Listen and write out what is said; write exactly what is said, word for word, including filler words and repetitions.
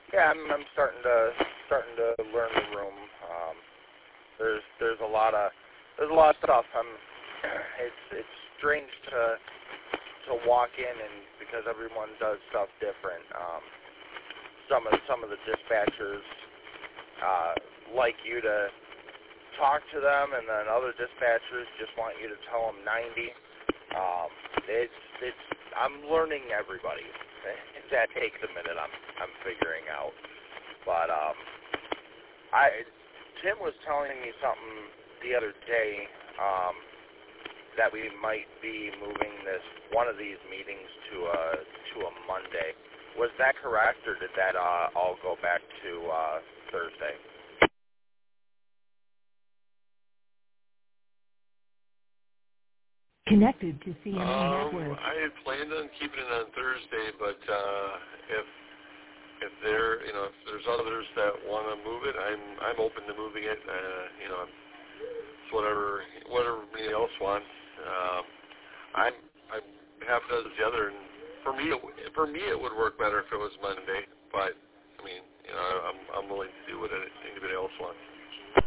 Yeah, I'm, I'm starting to starting to learn the room. Um, there's there's a lot of there's a lot of stuff. I'm it's it's strange to to walk in and because everyone does stuff different. Um, some of some of the dispatchers uh, like you to talk to them, and then other dispatchers just want you to tell them ninety. Um, it's it's I'm learning everybody. That takes a minute. I'm I'm figuring out, but um, I Tim was telling me something the other day um, that we might be moving this one of these meetings to a to a Monday. Was that correct, or did that uh, all go back to uh, Thursday? Connected to C N A um, Network. I had planned on keeping it on Thursday, but uh, if if there, you know, if there's others that want to move it, I'm I'm open to moving it. Uh, you know, it's whatever whatever everybody else wants. Um, I'm I'm half does the other, and for me it, for me it would work better if it was Monday. But I mean, you know, I'm I'm willing to do what anybody else wants.